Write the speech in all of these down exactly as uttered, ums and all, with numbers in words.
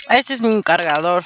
Ese es mi cargador.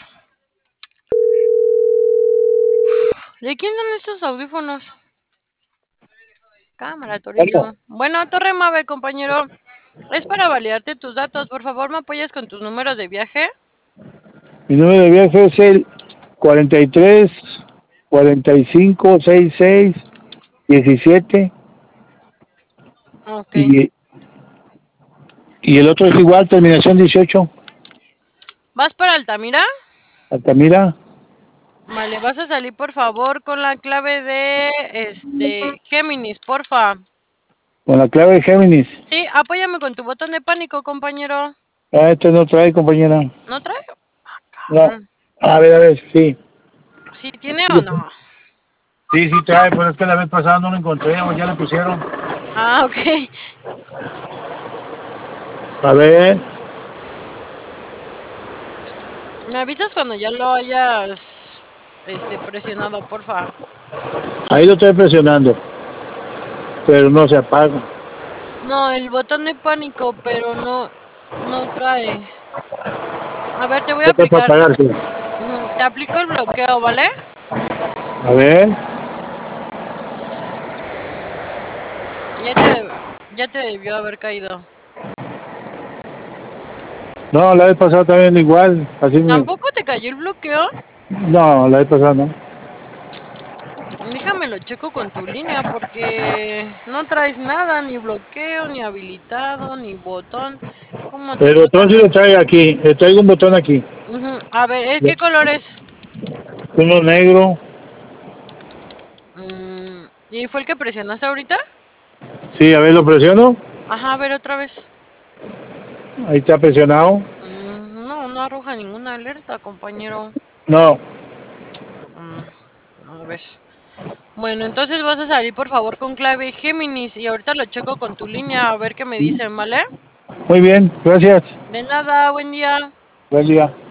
¿De quién son estos audífonos? Cámara, Bueno, Torillo. Bueno, Torre Mave, compañero. Es para validarte tus datos. Por favor, ¿me apoyas con tus números de viaje? mi número de viaje es el cuarenta y tres, cuarenta y cinco, sesenta y seis, diecisiete Ok. y, y el otro es igual, terminación dieciocho. ¿Vas para Altamira? Altamira, Vale, vas a salir por favor con la clave de este Géminis, porfa. con la clave de Géminis. Sí, apóyame con tu botón de pánico, compañero. Ah, este no trae, compañera. ¿No trae? Ah, No. cabrón. A ver, a ver, sí. ¿Sí tiene o no? Sí, sí trae, pero es que la vez pasada no lo encontré, o ya le pusieron. Ah, ok. A ver, Me avisas cuando ya lo hayas este presionado, porfa. ahí lo estoy presionando, pero no se apaga. No, el botón de pánico, pero no, no trae. A ver, te voy a Está para aplicar. apagarse. Ujú, te aplico el bloqueo, ¿vale? A ver, Ya te, ya te debió haber caído. no, la vez pasada también igual, así me... ¿Tampoco te cayó el bloqueo? No, la vez pasada no. Déjame lo checo con tu línea porque no traes nada, ni bloqueo, ni habilitado, ni botón. ¿Cómo te El está botón sí lo tardando? trae aquí, le traigo un botón aquí. Ujú, a ver, ¿es qué color es? Uno negro, Mm, ¿y fue el que presionaste ahorita? sí, a ver, lo presiono, Ajá, a ver otra vez. ahí está presionado. Mm, no, no arroja ninguna alerta, compañero. No, Mm, a ver. Bueno, entonces vas a salir por favor con clave Géminis y ahorita lo checo con tu línea a ver qué me dicen, ¿vale? muy bien, gracias. De nada, buen día. Buen día.